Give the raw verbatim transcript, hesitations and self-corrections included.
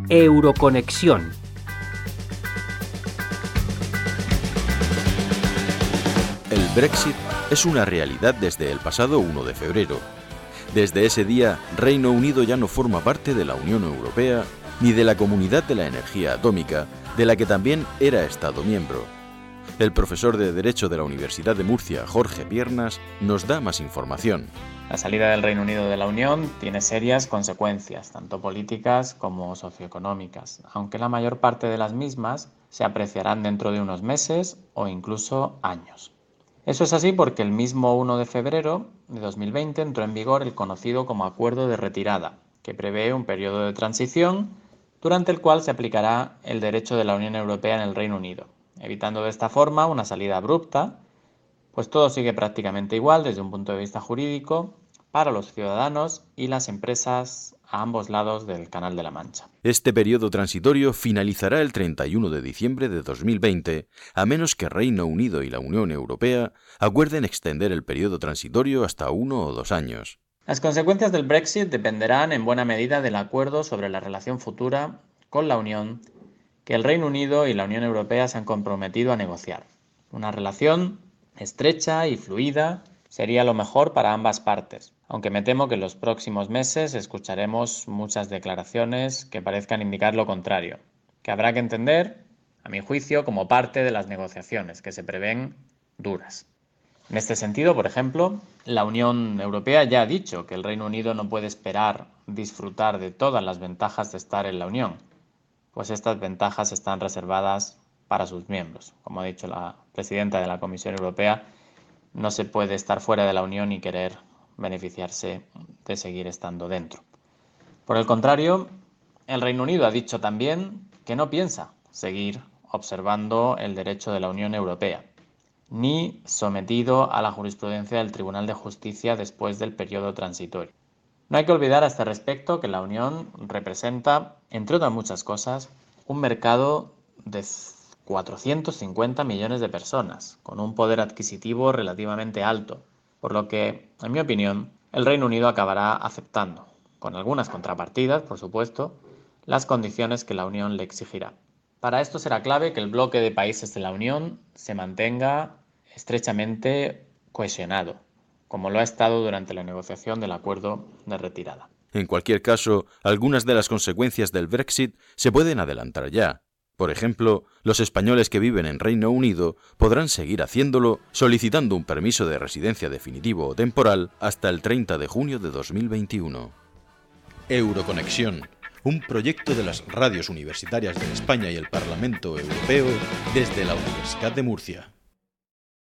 Euroconexión. El Brexit es una realidad desde el pasado uno de febrero. Desde ese día, Reino Unido ya no forma parte de la Unión Europea ni de la Comunidad de la Energía Atómica, de la que también era Estado miembro. El profesor de Derecho de la Universidad de Murcia, Jorge Piernas, nos da más información. La salida del Reino Unido de la Unión tiene serias consecuencias, tanto políticas como socioeconómicas, aunque la mayor parte de las mismas se apreciarán dentro de unos meses o incluso años. Eso es así porque el mismo uno de febrero de dos mil veinte entró en vigor el conocido como Acuerdo de Retirada, que prevé un periodo de transición durante el cual se aplicará el derecho de la Unión Europea en el Reino Unido, evitando de esta forma una salida abrupta, pues todo sigue prácticamente igual desde un punto de vista jurídico para los ciudadanos y las empresas a ambos lados del Canal de la Mancha. Este periodo transitorio finalizará el treinta y uno de diciembre de dos mil veinte, a menos que Reino Unido y la Unión Europea acuerden extender el periodo transitorio hasta uno o dos años. Las consecuencias del Brexit dependerán en buena medida del acuerdo sobre la relación futura con la Unión que el Reino Unido y la Unión Europea se han comprometido a negociar. Una relación estrecha y fluida sería lo mejor para ambas partes, aunque me temo que en los próximos meses escucharemos muchas declaraciones que parezcan indicar lo contrario, que habrá que entender, a mi juicio, como parte de las negociaciones que se prevén duras. En este sentido, por ejemplo, la Unión Europea ya ha dicho que el Reino Unido no puede esperar disfrutar de todas las ventajas de estar en la Unión, pues estas ventajas están reservadas para sus miembros. Como ha dicho la presidenta de la Comisión Europea, no se puede estar fuera de la Unión y querer beneficiarse de seguir estando dentro. Por el contrario, el Reino Unido ha dicho también que no piensa seguir observando el derecho de la Unión Europea, ni sometido a la jurisprudencia del Tribunal de Justicia después del periodo transitorio. No hay que olvidar a este respecto que la Unión representa, entre otras muchas cosas, un mercado de cuatrocientos cincuenta millones de personas, con un poder adquisitivo relativamente alto, por lo que, en mi opinión, el Reino Unido acabará aceptando, con algunas contrapartidas, por supuesto, las condiciones que la Unión le exigirá. Para esto será clave que el bloque de países de la Unión se mantenga estrechamente cohesionado, como lo ha estado durante la negociación del acuerdo de retirada. En cualquier caso, algunas de las consecuencias del Brexit se pueden adelantar ya. Por ejemplo, los españoles que viven en Reino Unido podrán seguir haciéndolo solicitando un permiso de residencia definitivo o temporal hasta el treinta de junio de dos mil veintiuno. Euroconexión, un proyecto de las radios universitarias de España y el Parlamento Europeo desde la Universidad de Murcia.